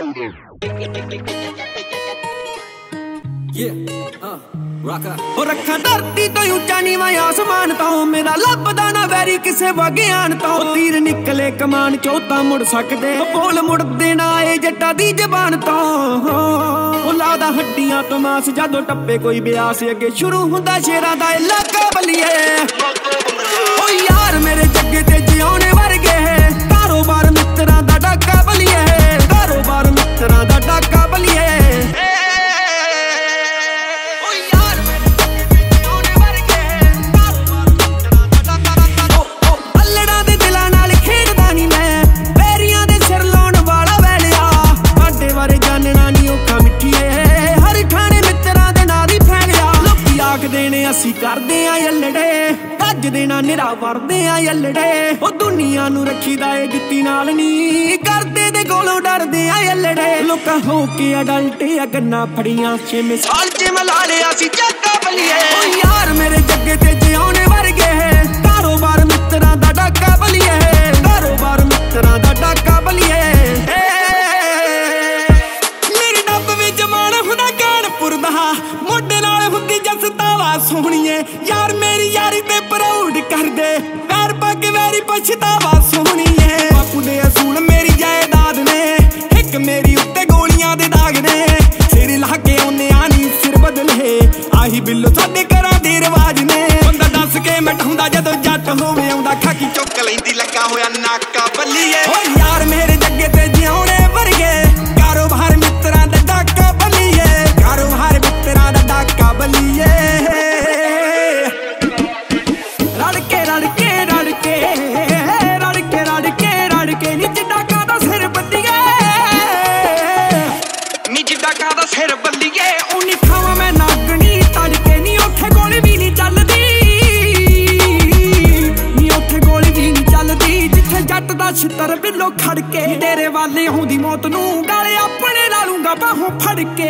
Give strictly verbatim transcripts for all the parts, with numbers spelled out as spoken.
रखा धरती तो उच्चा नीवा आसमान तो मेरा लभदा ना वैरी किसे वग्यान तो तीर निकले कमान चौथा मुड़ सकदे बोल मुड़ देना ए जट्टा दी जबान तो लादा हड्डियां तो मास जादो टप्पे कोई ब्यास अगे शुरू हुंदा शेरां दा इलाका बलिए ओ यार मेरे जग्गे ते जिउणे वर्गे कारोबार मित्तरां दा डाका बलिए कारोबार मित्तरां दा डाका बलिए ਅਸੀਂ ਕਰਦੇ ਆ ਯੱਲੜੇ ਗੱਜ ਦੇਣਾ ਨਿਰਾ ਵਰਦੇ ਆ ਯੱਲੜੇ ਉਹ ਦੁਨੀਆ ਨੂੰ ਰੱਖੀਦਾ ਏ ਜੁੱਤੀ ਨਾਲ ਨੀ ਕਰਦੇ ਦੇ ਕੋਲੋਂ ਡਰਦੇ ਆ ਯੱਲੜੇ ਲੋਕਾਂ ਹੋ ਕੇ ਅਡਲਟੇ ਆ ਗੰਨਾ ਫੜੀਆਂ ਛੇਵੇਂ ਸਾਲ ਚ ਮਲਾ ਲਿਆ ਸੀ ਜੱਗਾ ਬਲੀਏ ਓ ਯਾਰ ਮੇਰੇ ਜੱਗੇ ਤੇ ਜਿਉਣੇ ਵਰਗੇ ਕਾਰੋਬਾਰ ਮਿੱਤਰਾਂ ਦਾ ਡਾਕਾ ਬਲੀਏ ਕਾਰੋਬਾਰ ਮਿੱਤਰਾਂ ਦਾ ਡਾਕਾ ਬਲੀਏ ਮੇਰੀ ਡੱਬ ਵਿੱਚ ਮਾਣ ਹੁੰਦਾ ਕਾਨਪੁਰ ਦਾ ਮੋਢੇ ਨਾਲ ਹੁੰਦੀ ਜਸਤਾਵਾ सोहणिए यार मेरी यारी ते प्राउड कर दे पैर पग मेरी पछतावा सोहणिए बापू दे असूल मेरी जायदाद ने एक मेरी उत्ते गोलियां दे दाग ने सिर ला के ओने आनी सिर बदले आही बिल्लो साडे घरां दे रिवाज ने बंदा दस के मटाउंदा जदों जट होवे आउंदा खाकी चुक लैंदी लगा होया नाका बल्लीए ओ यार मेरे जग्गे ते जिउणे वर्गे कारोबार मित्तरां दा डाका बल्लीए कारोबार मित्तरां दा डाका बल्लीए छितर बिलो खड़के डेरे वाले होंदी मौत नू गाले अपने लालूंगा बाहों फड़के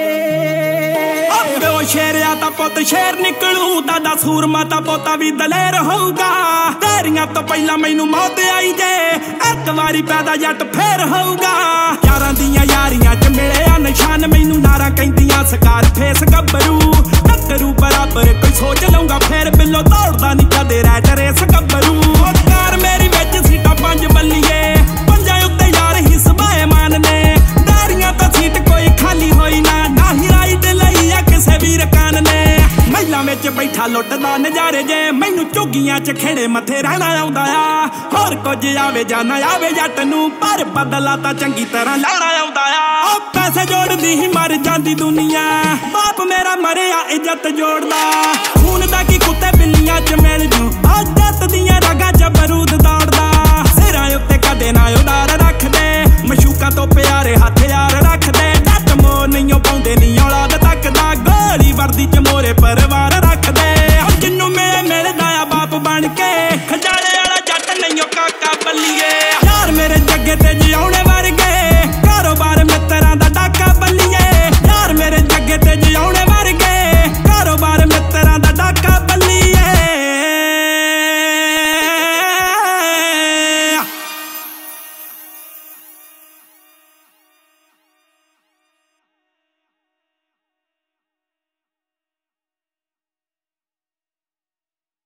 ओ शेरिया ता पुत शेर निकलू दादा सूरमा ता पोता भी दलेर होगा तेरियां तो पहला मैनू मौत आई जे एक वारी पैदा जट फेर होगा यारां दियां यारियां च मिले आ निशान मैनू नारा कहंदियां सकार फेस गब्बरू टक्करू बराबर कोई सोच लूंगा फेर बिलो दौड़दा नहीं कदे रैट रेस गब्बरू कार मेरी विच सीटा पंज बल्लीए पंजा उत्ते यार ही सबाए मान ने दारियां तो सीट कोई खाली होई ना ना ही राइट लई आ किसे भी रकान ने महिला विच बैठा लुटदा नजारे जे मैनू झुग्गियां च खेड़े मथे रहना आउंदा आ होर कुछ आवे जाना आवे जट नू पर बदला तां चंगी तरह लाना आउंदा आ ओ पैसे जोड़दी ही मर जांदी दुनिया बाप मेरा मरिया इज्जत जोड़दा खून दा की कुत्ते बिल्लियां च मिल जू इज्जत दियां रगां च बरूद दौड़दा सिरां उत्ते कदे ना उडार रख दे मशूका तो प्यारे हथ यार